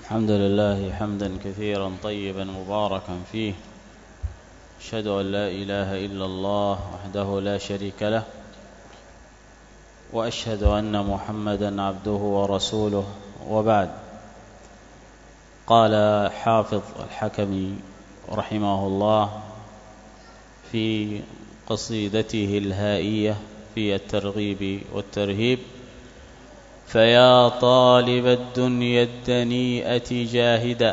الحمد لله حمدا كثيرا طيبا مباركا فيه. أشهد أن لا إله إلا الله وحده لا شريك له، وأشهد أن محمدا عبده ورسوله، وبعد. قال حافظ الحكمي رحمه الله في قصيدته الهائية في الترغيب والترهيب: فيا طالب الدنيا الدنيئة جاهدا،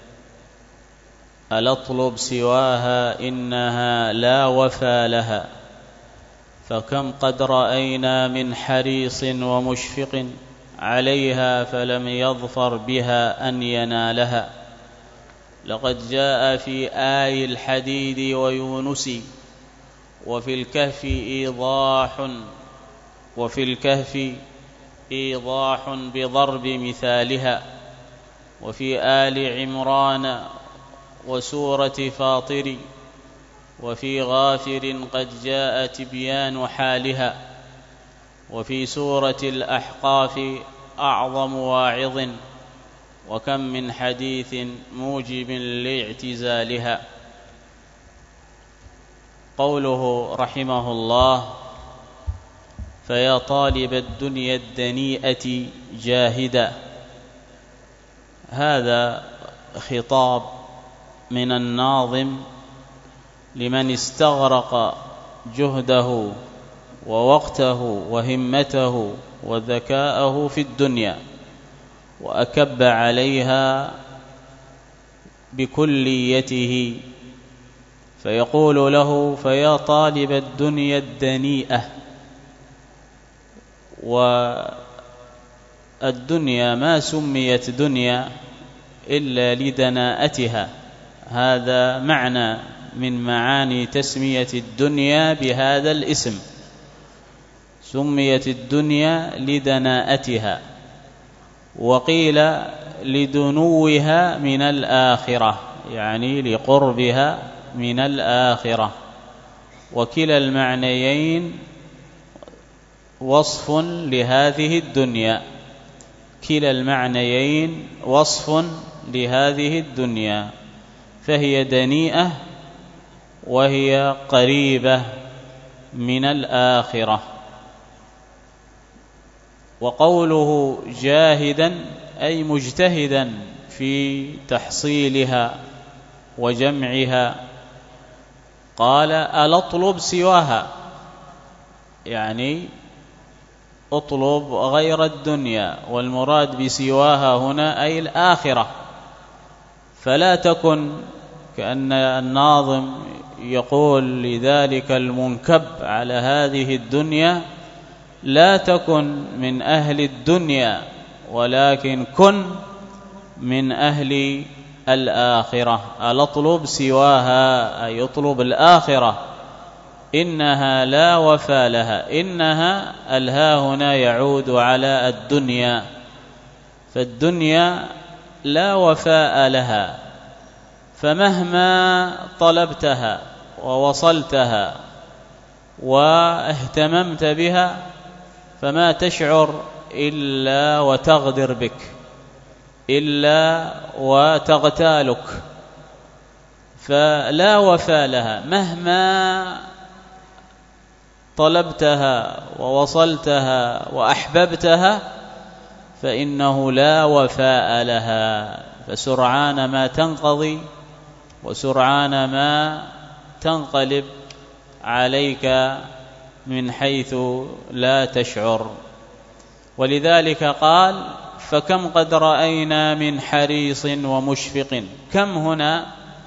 ألا اطلب سواها إنها لا وفى لها، فكم قد رأينا من حريص ومشفق عليها فلم يظفر بها أن ينالها. لقد جاء في آي الحديد ويونس وفي الكهف إيضاح بضرب مثالها، وفي آل عمران وسورة فاطر وفي غافر قد جاء تبيان حالها، وفي سورة الأحقاف أعظم واعظ، وكم من حديث موجب لاعتزالها. قوله رحمه الله: فيا طالب الدنيا الدنيئة جاهدا، هذا خطاب من الناظم لمن استغرق جهده ووقته وهمته وذكاءه في الدنيا وأكب عليها بكليته، فيقول له: فيا طالب الدنيا الدنيئة. والدنيا ما سميت دنيا إلا لدناءتها، هذا معنى من معاني تسمية الدنيا بهذا الاسم، سميت الدنيا لدناءتها، وقيل لدنوها من الآخرة، يعني لقربها من الآخرة، وكلا المعنيين وصف لهذه الدنيا، كلا المعنيين وصف لهذه الدنيا، فهي دنيئة وهي قريبة من الآخرة. وقوله جاهدا أي مجتهدا في تحصيلها وجمعها. قال: ألا اطلب سواها، يعني اطلب غير الدنيا، والمراد بسواها هنا أي الآخرة، فلا تكن كأن الناظم يقول لذلك المنكب على هذه الدنيا: لا تكن من أهل الدنيا، ولكن كن من أهل الآخرة. ألا اطلب سواها أي اطلب الآخرة، إنها لا وفى لها. إنها الها هنا يعود على الدنيا، فالدنيا لا وفاء لها، فمهما طلبتها ووصلتها واهتممت بها فما تشعر إلا وتغدر بك، إلا وتغتالك، فلا وفاء لها. مهما طلبتها ووصلتها وأحببتها فإنه لا وفاء لها، فسرعان ما تنقضي وسرعان ما تنقلب عليك من حيث لا تشعر. ولذلك قال: فكم قد رأينا من حريص ومشفق. كم هنا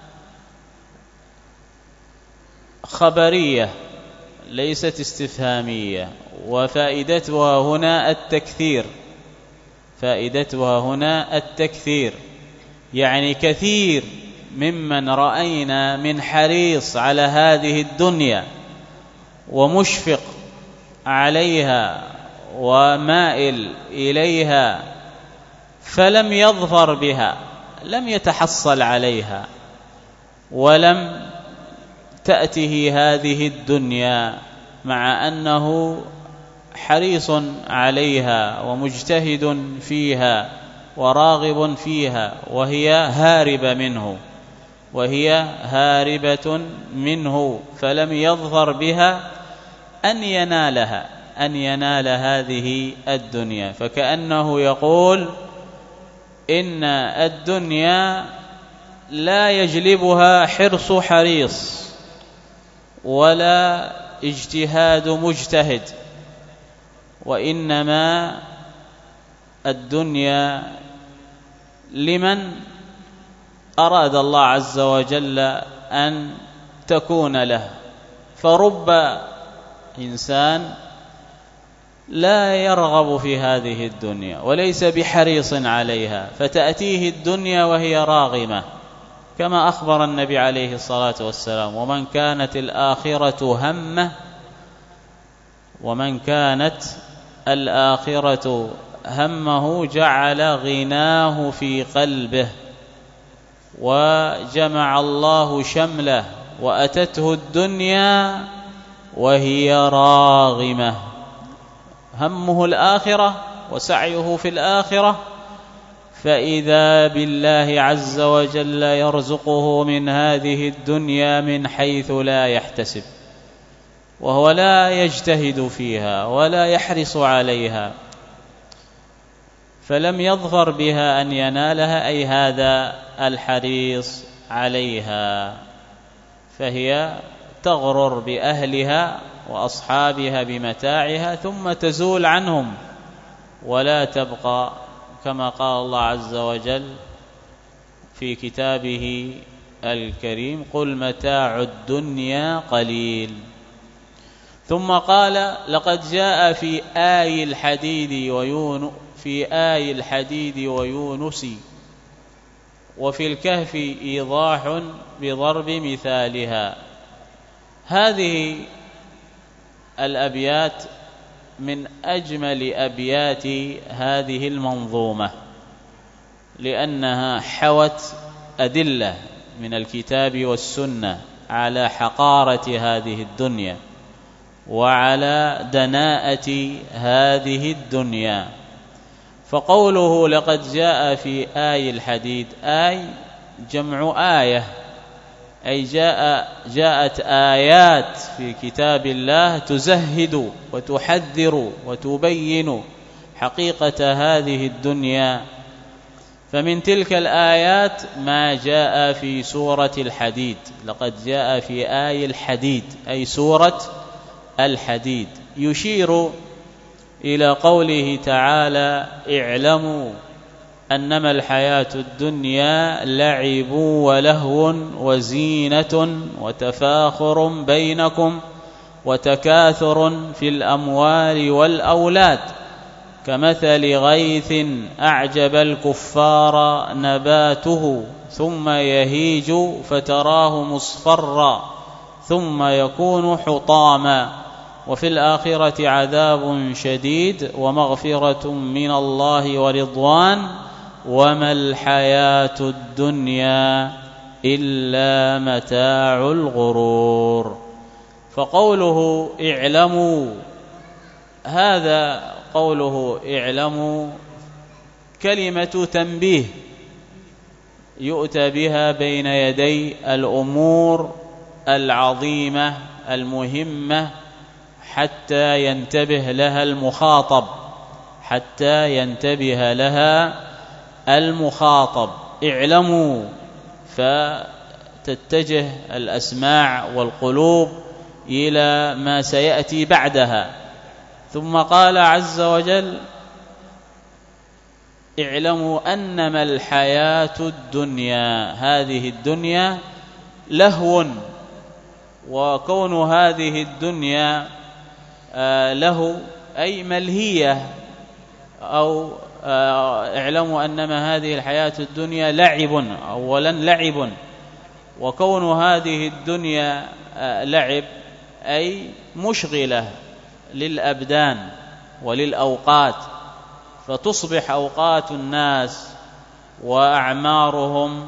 خبرية ليست استفهامية، وفائدتها هنا التكثير، فائدتها هنا التكثير، يعني كثير ممن رأينا من حريص على هذه الدنيا ومشفق عليها ومائل إليها فلم يظفر بها، لم يتحصل عليها، ولم تأته هذه الدنيا، مع أنه حريص عليها ومجتهد فيها وراغب فيها وهي هاربة منه، فلم يظفر بها أن ينال هذه الدنيا. فكأنه يقول إن الدنيا لا يجلبها حرص حريص ولا اجتهاد مجتهد، وإنما الدنيا لمن أراد الله عز وجل أن تكون له. فرب إنسان لا يرغب في هذه الدنيا وليس بحريص عليها، فتأتيه الدنيا وهي راغمة، كما أخبر النبي عليه الصلاة والسلام: ومن كانت الآخرة همه جعل غناه في قلبه وجمع الله شمله، وأتته الدنيا وهي راغمة. همه الآخرة وسعيه في الآخرة، فإذا بالله عز وجل يرزقه من هذه الدنيا من حيث لا يحتسب، وهو لا يجتهد فيها ولا يحرص عليها، فلم يظفر بها أن ينالها، أي هذا الحريص عليها، فهي تغرر بأهلها وأصحابها بمتاعها ثم تزول عنهم ولا تبقى، كما قال الله عز وجل في كتابه الكريم: قل متاع الدنيا قليل. ثم قال: لقد جاء في آي الحديد ويونس وفي الكهف إيضاح بضرب مثالها. هذه الأبيات من أجمل أبيات هذه المنظومة، لأنها حوت أدلة من الكتاب والسنة على حقارة هذه الدنيا وعلى دناءة هذه الدنيا. فقوله لقد جاء في آي الحديد، آي جمع آية، أي جاءت آيات في كتاب الله تزهد وتحذر وتبين حقيقة هذه الدنيا. فمن تلك الآيات ما جاء في سورة الحديد، لقد جاء في آي الحديد أي سورة الحديد، يشير إلى قوله تعالى: اعلموا أنما الحياة الدنيا لعب ولهو وزينة وتفاخر بينكم وتكاثر في الأموال والأولاد كمثل غيث أعجب الكفار نباته ثم يهيج فتراه مصفرا ثم يكون حطاما وفي الآخرة عذاب شديد ومغفرة من الله ورضوان وما الحياة الدنيا إلا متاع الغرور. فقوله اعلموا، هذا قوله اعلموا كلمة تنبيه يؤتى بها بين يدي الأمور العظيمة المهمة حتى ينتبه لها المخاطب. اعلموا، فتتجه الأسماع والقلوب إلى ما سيأتي بعدها. ثم قال عز وجل: اعلموا أنما الحياة الدنيا، هذه الدنيا لهو، وكون هذه الدنيا له أي ملهية، أو اعلموا أنما هذه الحياة الدنيا لعب، أولا لعب، وكون هذه الدنيا لعب أي مشغلة للأبدان وللأوقات، فتصبح أوقات الناس وأعمارهم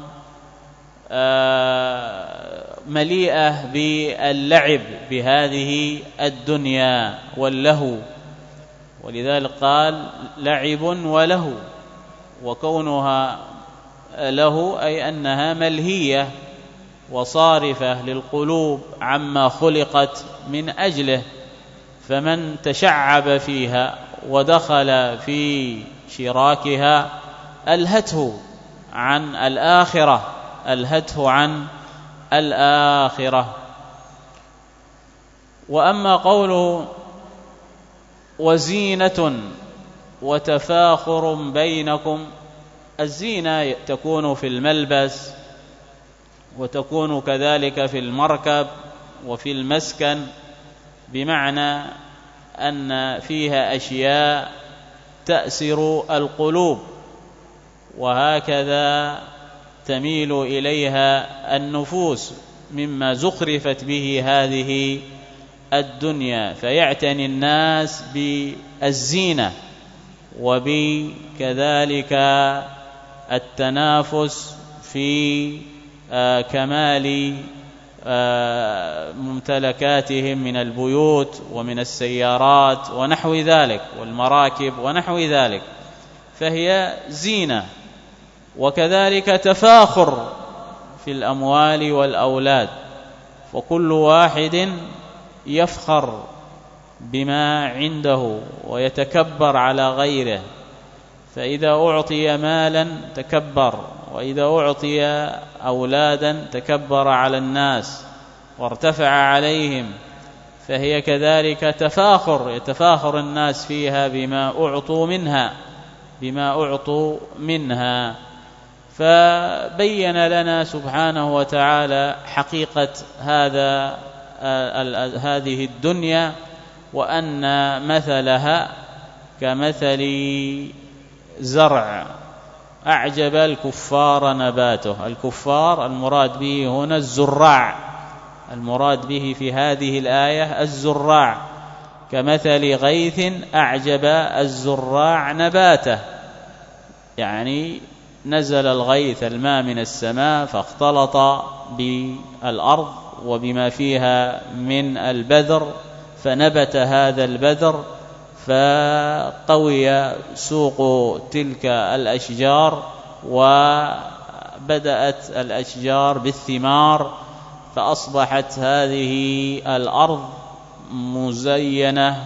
مليئة باللعب بهذه الدنيا واللهو، ولذلك قال لعب ولهو. وكونها له أي أنها ملهية وصارفة للقلوب عما خلقت من أجله، فمن تشعب فيها ودخل في شراكها ألهته عن الآخرة. وأما قوله وزينة وتفاخر بينكم، الزينة تكون في الملبس، وتكون كذلك في المركب وفي المسكن، بمعنى أن فيها أشياء تأسر القلوب، وهكذا تميل إليها النفوس مما زخرفت به هذه الدنيا، فيعتني الناس بالزينة وبكذلك التنافس في كمال ممتلكاتهم من البيوت ومن السيارات ونحو ذلك والمراكب ونحو ذلك، فهي زينة. وكذلك تفاخر في الأموال والأولاد، فكل واحد يفخر بما عنده ويتكبر على غيره، فإذا أعطي مالا تكبر، وإذا أعطي أولادا تكبر على الناس وارتفع عليهم، فهي كذلك يتفاخر الناس فيها بما أعطوا منها. فبين لنا سبحانه وتعالى حقيقة هذه الدنيا، وأن مثلها كمثل زرع أعجب الكفار نباته. الكفار المراد به هنا الزراع، المراد به في هذه الآية الزراع، كمثل غيث أعجب الزراع نباته، يعني نزل الغيث الماء من السماء فاختلط بالأرض وبما فيها من البذر، فنبت هذا البذر، فقوي سوق تلك الأشجار، وبدأت الأشجار بالثمار، فأصبحت هذه الأرض مزينة،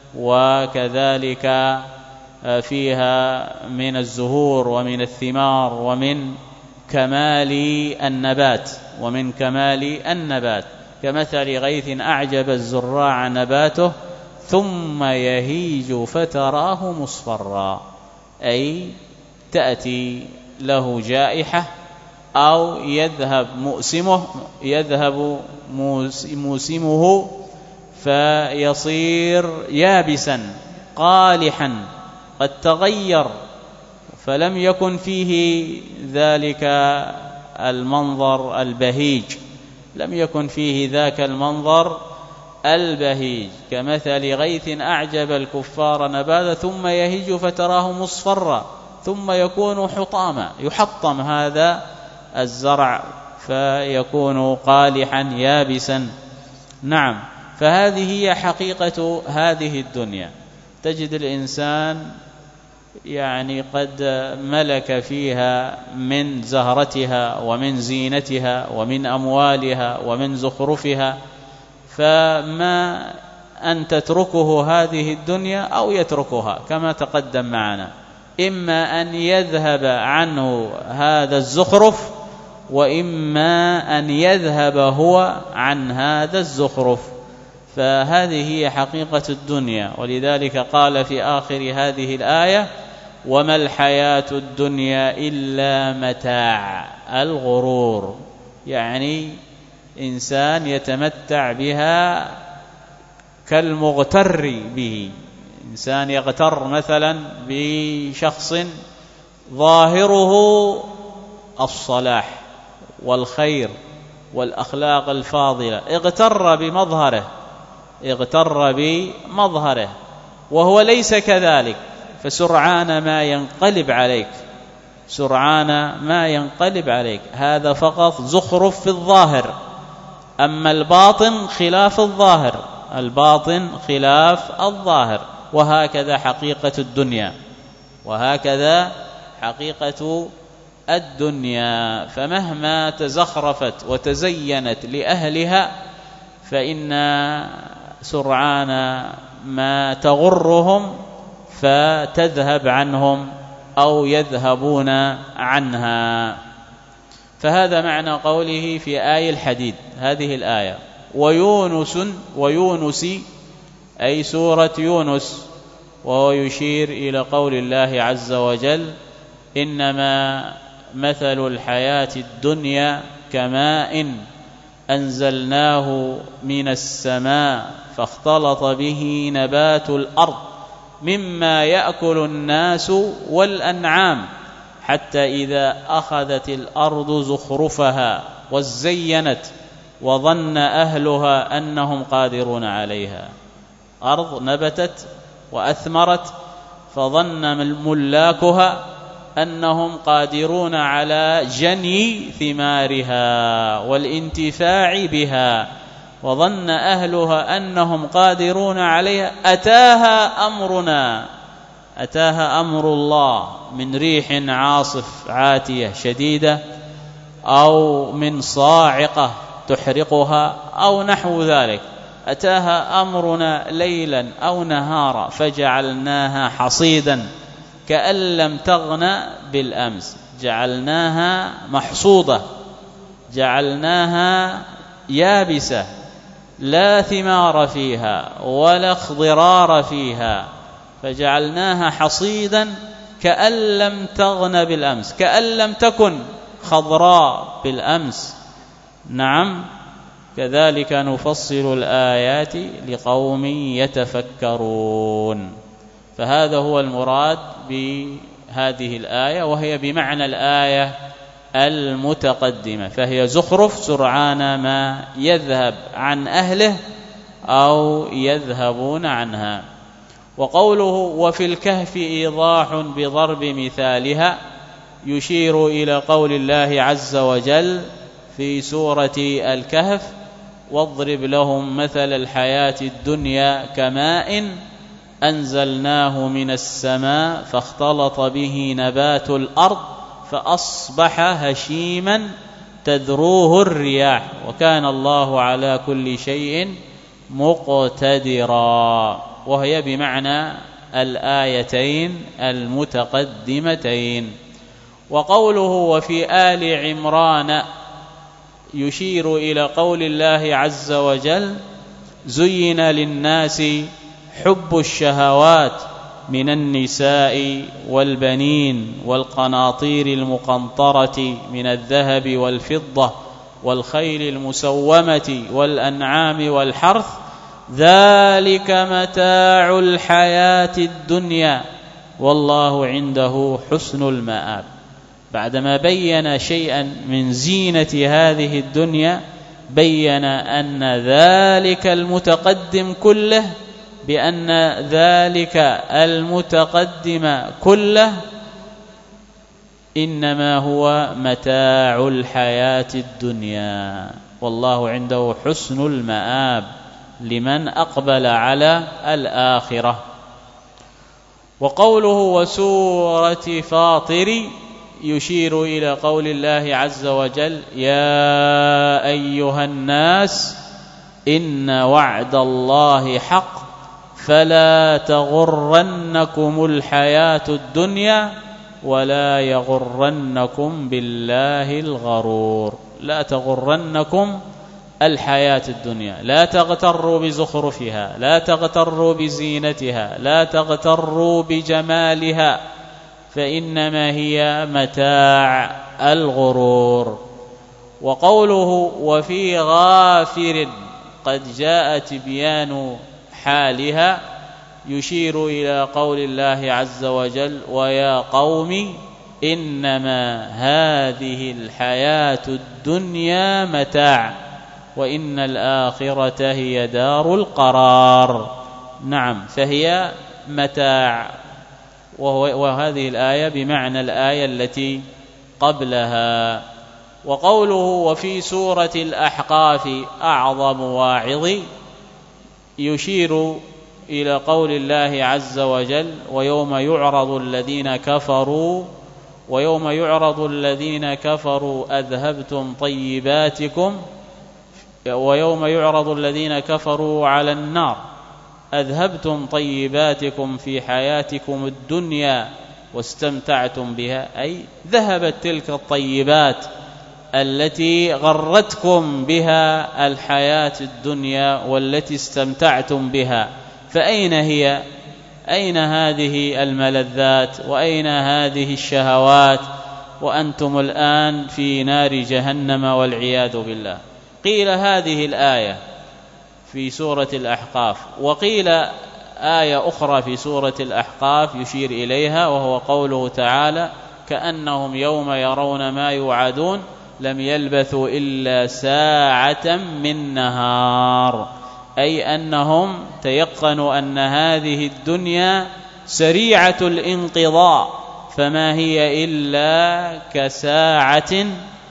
وكذلك فيها من الزهور ومن الثمار ومن كمال النبات، كمثل غيث أعجب الزراع نباته ثم يهيج فتراه مصفرا، أي تأتي له جائحة أو يذهب موسمه فيصير يابسا قالحا، قد تغير، فلم يكن فيه ذلك المنظر البهيج، لم يكن فيه ذاك المنظر البهيج، كمثل غيث أعجب الكفار نباتا ثم يهيج فتراه مصفرا، ثم يكون حطاما، يحطم هذا الزرع فيكون قالحا يابسا. نعم، فهذه هي حقيقة هذه الدنيا. تجد الإنسان يعني قد ملك فيها من زهرتها ومن زينتها ومن أموالها ومن زخرفها، فما أن تتركه هذه الدنيا أو يتركها كما تقدم معنا، إما أن يذهب عنه هذا الزخرف، وإما أن يذهب هو عن هذا الزخرف. فهذه هي حقيقة الدنيا، ولذلك قال في آخر هذه الآية: وما الحياة الدنيا إلا متاع الغرور، يعني إنسان يتمتع بها كالمغتر به. إنسان يغتر مثلا بشخص ظاهره الصلاح والخير والأخلاق الفاضلة، اغتر بمظهره وهو ليس كذلك، فسرعان ما ينقلب عليك. هذا فقط زخرف في الظاهر، أما الباطن خلاف الظاهر. وهكذا حقيقة الدنيا، فمهما تزخرفت وتزينت لأهلها فإن سرعان ما تغرهم فتذهب عنهم أو يذهبون عنها. فهذا معنى قوله في آي الحديد هذه الآية. ويونس أي سورة يونس، وهو يشير إلى قول الله عز وجل: إنما مثل الحياة الدنيا كماء أنزلناه من السماء فاختلط به نبات الأرض مما يأكل الناس والأنعام حتى إذا أخذت الأرض زخرفها وزينت وظن أهلها أنهم قادرون عليها. أرض نبتت وأثمرت فظن ملاكها أنهم قادرون على جني ثمارها والانتفاع بها، وظن أهلها أنهم قادرون عليها. أتاها أمر الله من ريح عاصف عاتية شديدة، أو من صاعقة تحرقها، أو نحو ذلك. أتاها أمرنا ليلا أو نهارا فجعلناها حصيدا كأن لم تغن بالأمس، جعلناها محصودة، جعلناها يابسة لا ثمار فيها ولا اخضرار فيها، فجعلناها حصيدا كأن لم تغن بالأمس، كأن لم تكن خضراء بالأمس. نعم، كذلك نفصل الآيات لقوم يتفكرون. فهذا هو المراد بهذه الآية، وهي بمعنى الآية المتقدمة، فهي زخرف سرعان ما يذهب عن أهله أو يذهبون عنها. وقوله وفي الكهف إيضاح بضرب مثالها يشير إلى قول الله عز وجل في سورة الكهف: واضرب لهم مثل الحياة الدنيا كماء أنزلناه من السماء فاختلط به نبات الأرض فأصبح هشيما تذروه الرياح وكان الله على كل شيء مقتدرا. وهي بمعنى الآيتين المتقدمتين. وقوله وفي آل عمران يشير إلى قول الله عز وجل: زين للناس حب الشهوات من النساء والبنين والقناطير المقنطرة من الذهب والفضة والخيل المسومة والأنعام والحرث ذلك متاع الحياة الدنيا والله عنده حسن المآب. بعدما بين شيئا من زينة هذه الدنيا بين أن ذلك المتقدم كله، بأن ذلك المتقدم كله إنما هو متاع الحياة الدنيا والله عنده حسن المآب لمن أقبل على الآخرة. وقوله وسورة فاطر يشير إلى قول الله عز وجل: يا أيها الناس إن وعد الله حق فلا تغرنكم الحياة الدنيا ولا يغرنكم بالله الغرور. لا تغرنكم الحياة الدنيا، لا تغتروا بزخرفها، لا تغتروا بزينتها، لا تغتروا بجمالها، فإنما هي متاع الغرور. وقوله وفي غافر قد جاء تبيان حالها يشير إلى قول الله عز وجل: ويا قوم إنما هذه الحياة الدنيا متاع وإن الآخرة هي دار القرار. نعم، فهي متاع. وهذه الآية بمعنى الآية التي قبلها. وقوله وفي سورة الأحقاف أعظم واعظ يشير إلى قول الله عز وجل: ويوم يعرض الذين كفروا ويوم يعرض الذين كفروا على النار أذهبتم طيباتكم في حياتكم الدنيا واستمتعتم بها، أي ذهبت تلك الطيبات التي غرتكم بها الحياة الدنيا والتي استمتعتم بها، فأين هي؟ أين هذه الملذات وأين هذه الشهوات وأنتم الآن في نار جهنم والعياذ بالله. قيل هذه الآية في سورة الأحقاف، وقيل آية أخرى في سورة الأحقاف يشير إليها، وهو قوله تعالى كأنهم يوم يرون ما يوعدون لم يلبثوا إلا ساعة من نهار، أي أنهم تيقنوا أن هذه الدنيا سريعة الانقضاء، فما هي إلا كساعة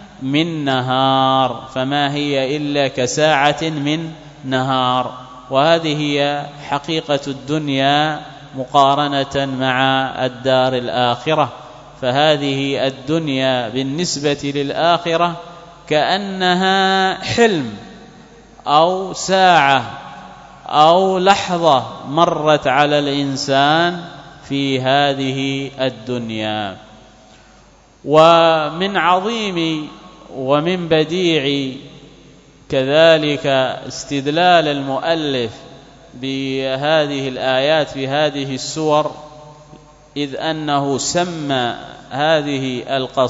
من نهار، وهذه هي حقيقة الدنيا مقارنة مع الدار الآخرة. فهذه الدنيا بالنسبة للآخرة كأنها حلم أو ساعة أو لحظة مرت على الإنسان في هذه الدنيا. ومن عظيم ومن بديع كذلك استدلال المؤلف بهذه الآيات في هذه السور، إذ أنه سمى هذه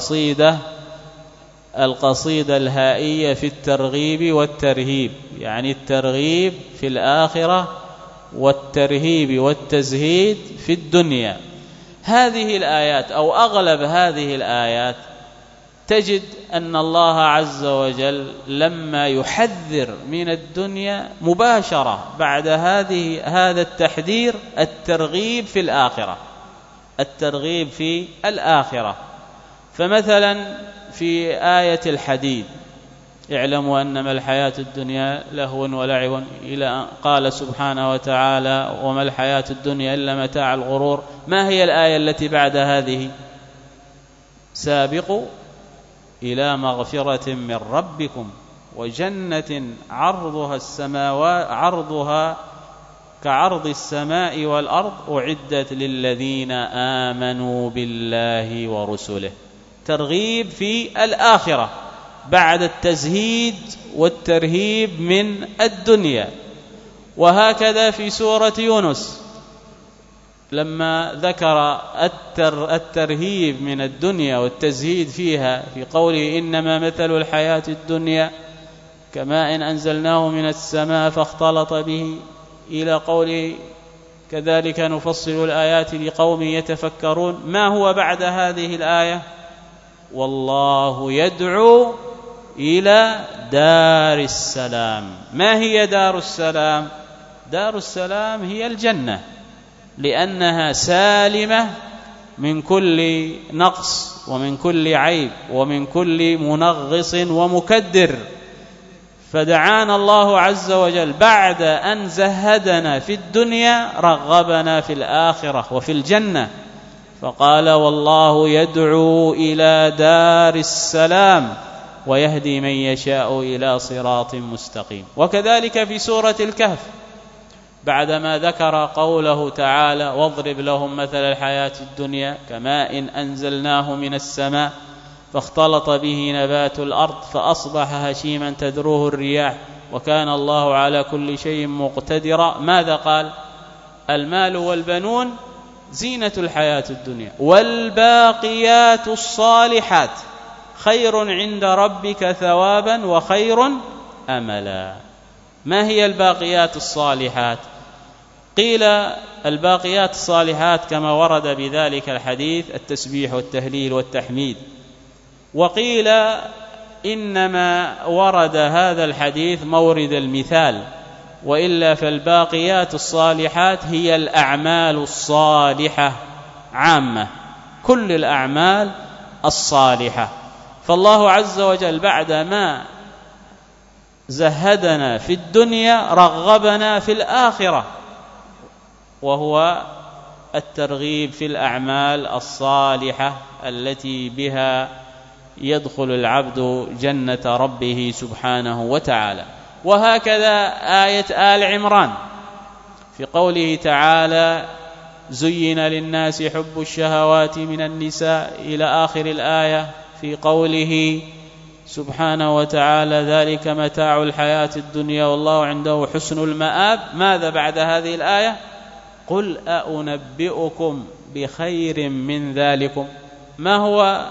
القصيدة الهائية في الترغيب والترهيب، يعني الترغيب في الآخرة والترهيب والتزهيد في الدنيا. هذه الآيات أو أغلب هذه الآيات تجد أن الله عز وجل لما يحذر من الدنيا مباشرة بعد هذا التحذير الترغيب في الآخرة. فمثلا في آية الحديد اعلموا أنما الحياة الدنيا لهو ولعب، إلى أن قال سبحانه وتعالى وما الحياة الدنيا إلا متاع الغرور. ما هي الآية التي بعد هذه؟ سابقوا إلى مغفرة من ربكم وجنة عرضها كعرض السماء والأرض أعدت للذين آمنوا بالله ورسله. ترغيب في الآخرة بعد التزهيد والترهيب من الدنيا. وهكذا في سورة يونس لما ذكر الترهيب من الدنيا والتزهيد فيها في قوله إنما مثل الحياة الدنيا كماء أنزلناه من السماء فاختلط به، إلى قوله كذلك نفصل الآيات لقوم يتفكرون. ما هو بعد هذه الآية؟ والله يدعو إلى دار السلام. ما هي دار السلام؟ دار السلام هي الجنة، لأنها سالمة من كل نقص ومن كل عيب ومن كل منغص ومكدر. فدعانا الله عز وجل بعد أن زهدنا في الدنيا رغبنا في الآخرة وفي الجنة، فقال والله يدعو إلى دار السلام ويهدي من يشاء إلى صراط مستقيم. وكذلك في سورة الكهف بعدما ذكر قوله تعالى واضرب لهم مثل الحياة الدنيا كماء أنزلناه من السماء فاختلط به نبات الأرض فأصبح هشيما تذروه الرياح وكان الله على كل شيء مقتدرا. ماذا قال؟ المال والبنون زينة الحياة الدنيا والباقيات الصالحات خير عند ربك ثوابا وخير أملا. ما هي الباقيات الصالحات؟ قيل الباقيات الصالحات كما ورد بذلك الحديث التسبيح والتهليل والتحميد. وقيل إنما ورد هذا الحديث مورد المثال، وإلا فالباقيات الصالحات هي الأعمال الصالحة عامة، كل الأعمال الصالحة. فالله عز وجل بعدما زهدنا في الدنيا رغبنا في الآخرة، وهو الترغيب في الأعمال الصالحة التي بها يدخل العبد جنة ربه سبحانه وتعالى. وهكذا آية آل عمران في قوله تعالى: زين للناس حب الشهوات من النساء إلى آخر الآية. في قوله سبحانه وتعالى: ذلك متاع الحياة الدنيا والله عنده حسن المآب. ماذا بعد هذه الآية؟ قل أنبئكم بخير من ذلكم. ما هو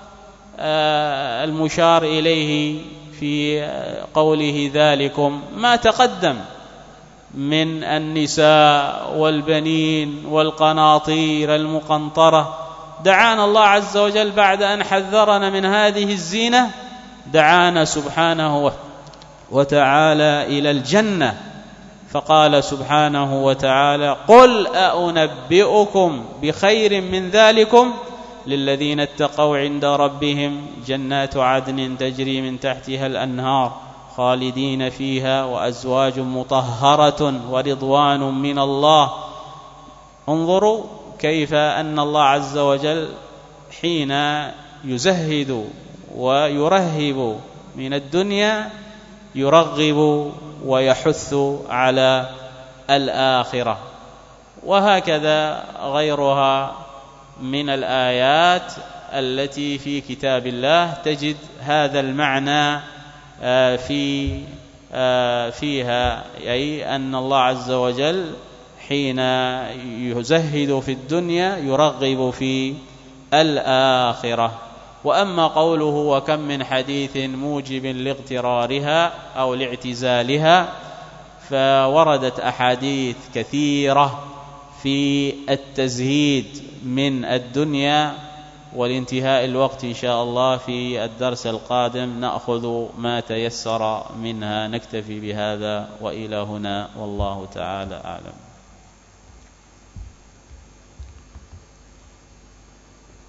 المشار إليه في قوله ذلكم؟ ما تقدم من النساء والبنين والقناطير المقنطرة. دعانا الله عز وجل بعد أن حذرنا من هذه الزينة، دعانا سبحانه وتعالى إلى الجنة، فقال سبحانه وتعالى: قل أنبئكم بخير من ذلكم للذين اتقوا عند ربهم جنات عدن تجري من تحتها الأنهار خالدين فيها وأزواج مطهرة ورضوان من الله. انظروا كيف أن الله عز وجل حين يزهد ويرهب من الدنيا يرغب ويحث على الآخرة. وهكذا غيرها من الآيات التي في كتاب الله تجد هذا المعنى فيها، أي أن الله عز وجل حين يزهد في الدنيا يرغب في الآخرة. وأما قوله: وكم من حديث موجب لاغترارها أو لاعتزالها، فوردت أحاديث كثيرة في التزهيد من الدنيا. والانتهاء الوقت إن شاء الله في الدرس القادم نأخذ ما تيسر منها. نكتفي بهذا وإلى هنا والله تعالى أعلم.